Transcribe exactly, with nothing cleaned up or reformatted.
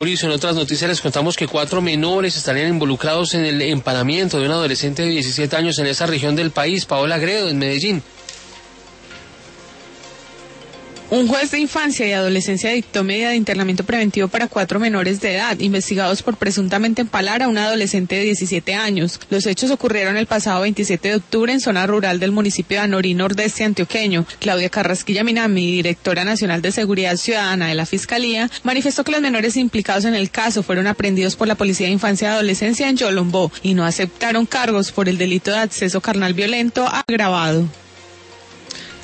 En otras noticias les contamos que cuatro menores estarían involucrados en el emparamiento de un adolescente de diecisiete años en esa región del país, Paola Gredo, en Medellín. Un juez de infancia y adolescencia dictó medida de internamiento preventivo para cuatro menores de edad, investigados por presuntamente empalar a un adolescente de diecisiete años. Los hechos ocurrieron el pasado veintisiete de octubre en zona rural del municipio de Anorí Nordeste antioqueño. Claudia Carrasquilla Minami, directora nacional de Seguridad Ciudadana de la Fiscalía, manifestó que los menores implicados en el caso fueron aprehendidos por la Policía de Infancia y Adolescencia en Yolombó y no aceptaron cargos por el delito de acceso carnal violento agravado.